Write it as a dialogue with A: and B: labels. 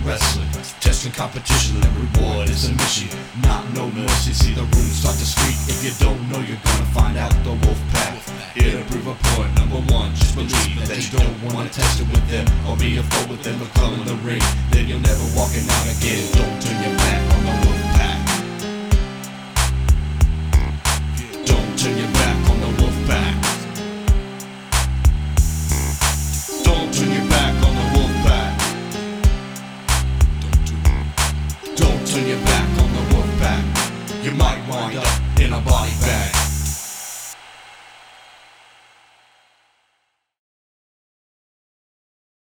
A: wrestling. Testing competition and reward is a mission. Not no mercy, see the room start to speak. If you don't know, you're gonna find out the wolf pack. Here to prove a point, number one, just believe that you don't wanna test it with them or be a foe with them or come in the ring. Then you're never walking out again. Don't turn your back on the